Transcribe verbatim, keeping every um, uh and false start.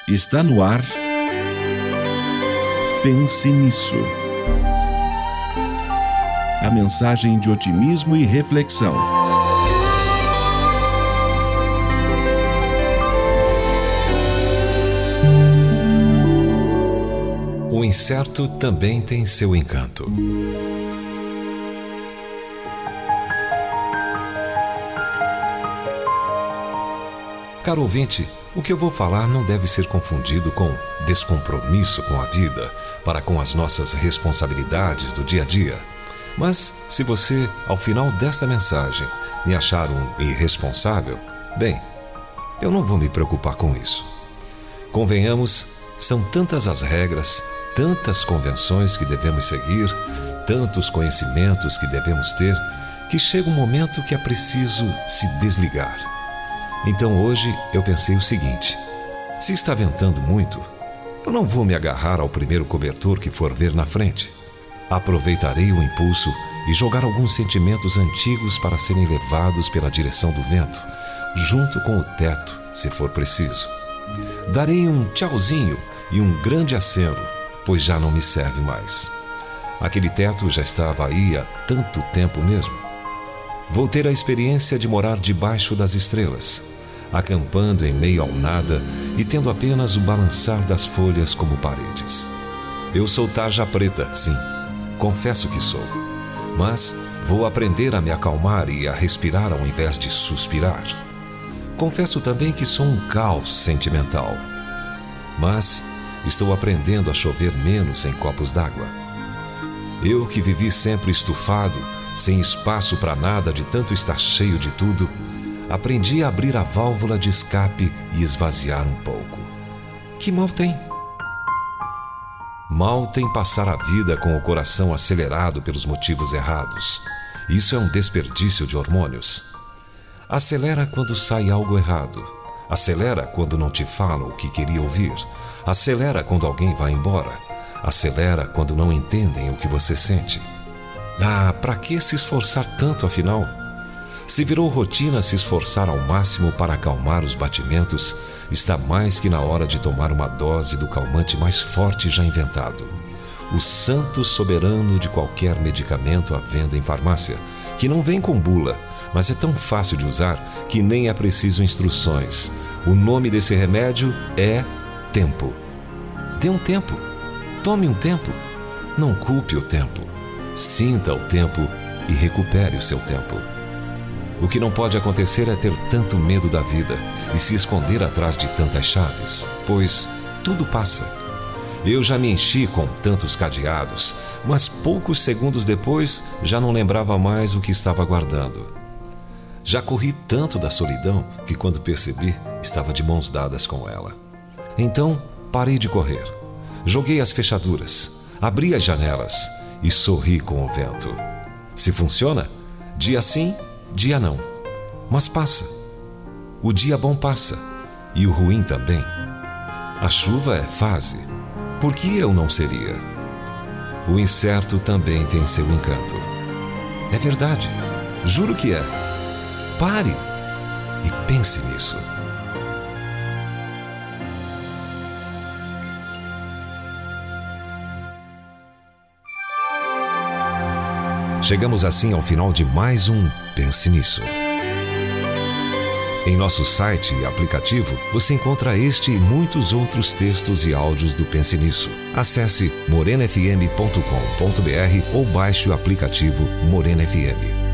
Está no ar. Pense nisso. A mensagem de otimismo e reflexão. O incerto também tem seu encanto. Caro ouvinte, o que eu vou falar não deve ser confundido com descompromisso com a vida, para com as nossas responsabilidades do dia a dia. Mas, se você, ao final desta mensagem, me achar um irresponsável, bem, eu não vou me preocupar com isso. Convenhamos, são tantas as regras, tantas convenções que devemos seguir, tantos conhecimentos que devemos ter, que chega um momento que é preciso se desligar. Então hoje eu pensei o seguinte: se está ventando muito, eu não vou me agarrar ao primeiro cobertor que for ver na frente. Aproveitarei o impulso e jogar alguns sentimentos antigos para serem levados pela direção do vento, junto com o teto, se for preciso. Darei um tchauzinho e um grande aceno, pois já não me serve mais. Aquele teto já estava aí há tanto tempo mesmo. Vou ter a experiência de morar debaixo das estrelas, acampando em meio ao nada e tendo apenas o balançar das folhas como paredes. Eu sou tarja preta, sim, confesso que sou, mas vou aprender a me acalmar e a respirar ao invés de suspirar. Confesso também que sou um caos sentimental, mas estou aprendendo a chover menos em copos d'água. Eu que vivi sempre estufado, sem espaço para nada de tanto estar cheio de tudo, aprendi a abrir a válvula de escape e esvaziar um pouco. Que mal tem? Mal tem passar a vida com o coração acelerado pelos motivos errados. Isso é um desperdício de hormônios. Acelera quando sai algo errado. Acelera quando não te falam o que queria ouvir. Acelera quando alguém vai embora. Acelera quando não entendem o que você sente. Ah, para que se esforçar tanto afinal? Se virou rotina se esforçar ao máximo para acalmar os batimentos, está mais que na hora de tomar uma dose do calmante mais forte já inventado. O santo soberano de qualquer medicamento à venda em farmácia, que não vem com bula, mas é tão fácil de usar que nem é preciso instruções. O nome desse remédio é tempo. Dê um tempo. Tome um tempo. Não culpe o tempo. Sinta o tempo e recupere o seu tempo. O que não pode acontecer é ter tanto medo da vida e se esconder atrás de tantas chaves, pois tudo passa. Eu já me enchi com tantos cadeados, mas poucos segundos depois já não lembrava mais o que estava guardando. Já corri tanto da solidão que quando percebi, estava de mãos dadas com ela. Então, parei de correr. Joguei as fechaduras, abri as janelas e sorri com o vento. Se funciona, dia sim, dia não. Mas passa. O dia bom passa e o ruim também. A chuva é fase. Por que eu não seria? O incerto também tem seu encanto. É verdade. Juro que é. Pare e pense nisso. Chegamos assim ao final de mais um Pense Nisso. Em nosso site e aplicativo, você encontra este e muitos outros textos e áudios do Pense Nisso. Acesse morena f m ponto com ponto b r ou baixe o aplicativo Morena F M.